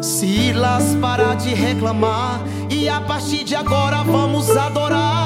Silas, para de reclamar, e a partir de agora vamos adorar.